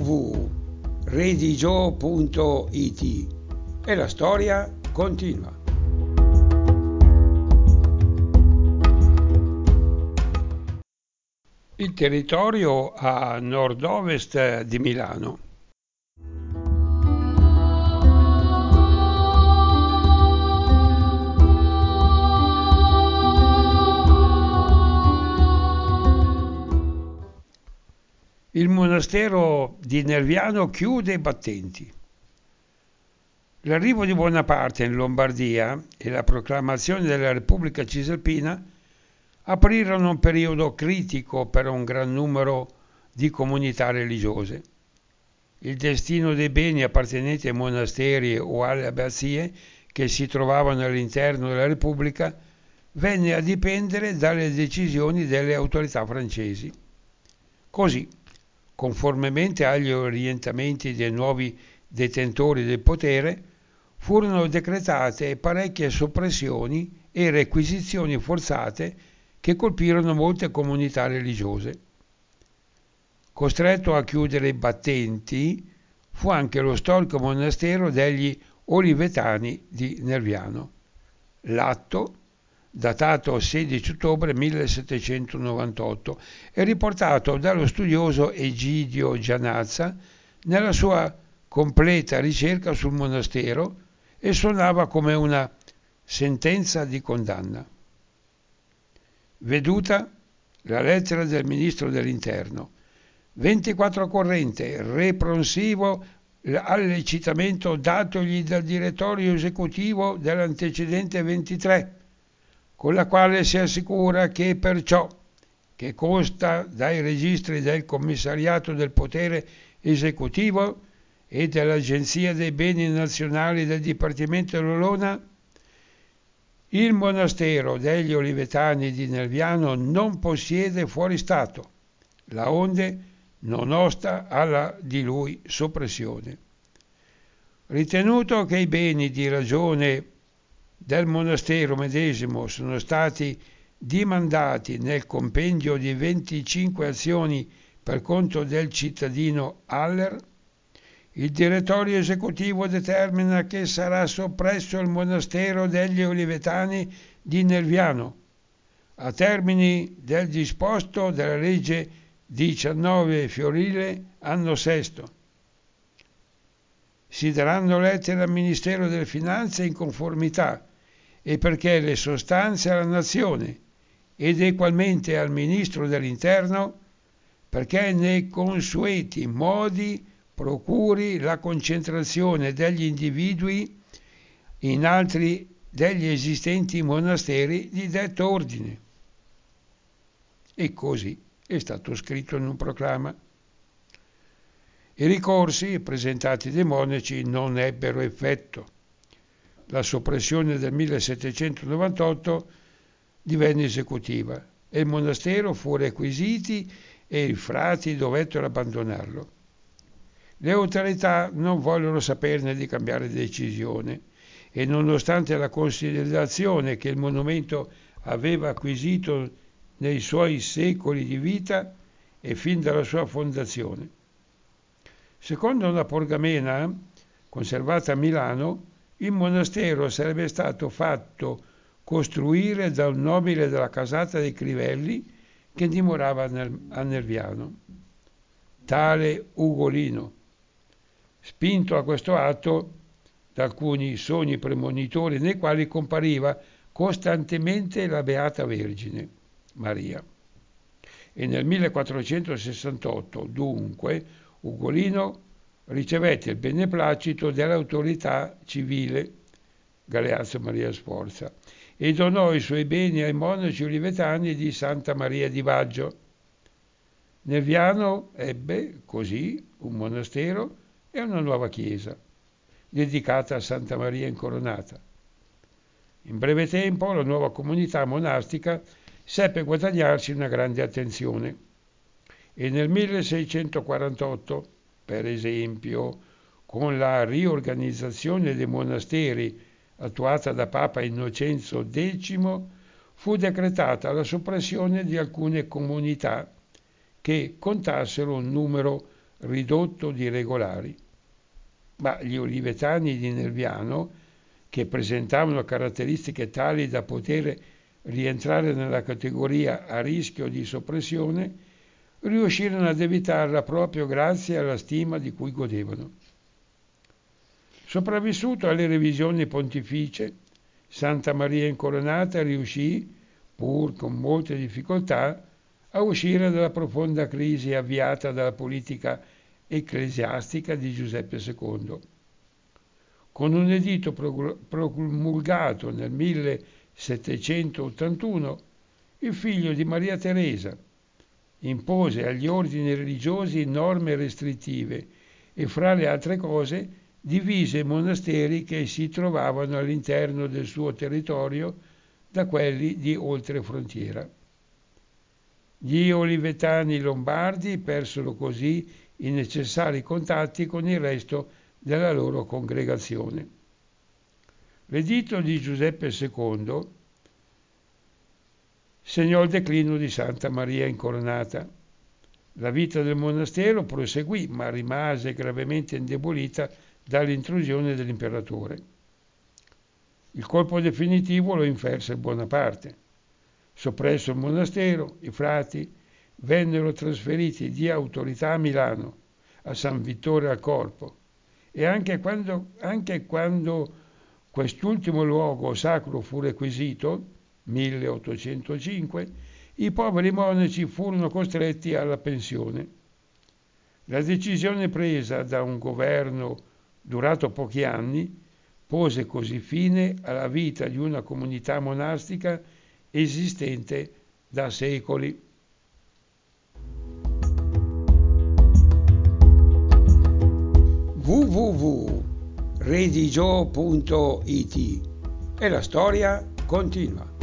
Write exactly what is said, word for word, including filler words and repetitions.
punto redigio punto it e la storia continua. Il territorio a nord-ovest di Milano. Il monastero di Nerviano chiude i battenti. L'arrivo di Bonaparte in Lombardia e la proclamazione della Repubblica Cisalpina aprirono un periodo critico per un gran numero di comunità religiose. Il destino dei beni appartenenti ai monasteri o alle abbazie che si trovavano all'interno della Repubblica venne a dipendere dalle decisioni delle autorità francesi. Così, conformemente agli orientamenti dei nuovi detentori del potere, furono decretate parecchie soppressioni e requisizioni forzate che colpirono molte comunità religiose. Costretto a chiudere i battenti fu anche lo storico monastero degli Olivetani di Nerviano. L'atto, datato sedici ottobre millesettecentonovantotto, è riportato dallo studioso Egidio Gianazza nella sua completa ricerca sul monastero e suonava come una sentenza di condanna. Veduta la lettera del ministro dell'Interno. ventiquattro corrente, reprensivo all'ecitamento datogli dal direttorio esecutivo dell'antecedente ventitré, con la quale si assicura che perciò, che consta dai registri del commissariato del potere esecutivo e dell'Agenzia dei beni nazionali del Dipartimento dell'Olona, il monastero degli Olivetani di Nerviano non possiede fuori stato, laonde non osta alla di lui soppressione. Ritenuto che i beni di ragione del monastero medesimo sono stati dimandati nel compendio di venticinque azioni per conto del cittadino Haller, il direttorio esecutivo determina che sarà soppresso il monastero degli Olivetani di Nerviano, a termini del disposto della legge diciannove Fiorile, anno sesto. Si daranno lettere al Ministero delle Finanze in conformità e perché le sostanze alla Nazione ed egualmente al Ministro dell'Interno perché nei consueti modi procuri la concentrazione degli individui in altri degli esistenti monasteri di detto ordine. E così è stato scritto in un proclama. I ricorsi presentati dai monaci non ebbero effetto. La soppressione del millesettecentonovantotto divenne esecutiva e il monastero fu requisiti e i frati dovettero abbandonarlo. Le autorità non vollero saperne di cambiare decisione e nonostante la considerazione che il monumento aveva acquisito nei suoi secoli di vita e fin dalla sua fondazione. Secondo una pergamena conservata a Milano, il monastero sarebbe stato fatto costruire da un nobile della casata dei Crivelli che dimorava a Nerviano, tale Ugolino, spinto a questo atto da alcuni sogni premonitori nei quali compariva costantemente la Beata Vergine Maria. E nel millequattrocentosessantotto, dunque, Ugolino ricevette il beneplacito dell'autorità civile, Galeazzo Maria Sforza, e donò i suoi beni ai monaci olivetani di Santa Maria di Baggio. Nerviano ebbe, così, un monastero e una nuova chiesa, dedicata a Santa Maria Incoronata. In breve tempo la nuova comunità monastica seppe guadagnarsi una grande attenzione e nel milleseicentoquarantotto, per esempio, con la riorganizzazione dei monasteri attuata da Papa Innocenzo decimo, fu decretata la soppressione di alcune comunità che contassero un numero ridotto di regolari. Ma gli olivetani di Nerviano, che presentavano caratteristiche tali da poter rientrare nella categoria a rischio di soppressione, riuscirono ad evitarla proprio grazie alla stima di cui godevano. Sopravvissuto alle revisioni pontificie, Santa Maria Incoronata riuscì, pur con molte difficoltà, a uscire dalla profonda crisi avviata dalla politica ecclesiastica di Giuseppe secondo. Con un editto promulgato nel millesettecentottantuno, il figlio di Maria Teresa impose agli ordini religiosi norme restrittive e, fra le altre cose, divise i monasteri che si trovavano all'interno del suo territorio da quelli di oltrefrontiera. Gli olivetani lombardi persero così i necessari contatti con il resto della loro congregazione. L'editto di Giuseppe secondo segnò il declino di Santa Maria Incoronata. La vita del monastero proseguì, ma rimase gravemente indebolita dall'intrusione dell'imperatore. Il colpo definitivo lo inferse Bonaparte. Soppresso il monastero, i frati vennero trasferiti di autorità a Milano, a San Vittore al Corpo, e anche quando, anche quando quest'ultimo luogo sacro fu requisito, milleottocentocinque, i poveri monaci furono costretti alla pensione. La decisione presa da un governo durato pochi anni pose così fine alla vita di una comunità monastica esistente da secoli. w w w punto redigio punto it e la storia continua.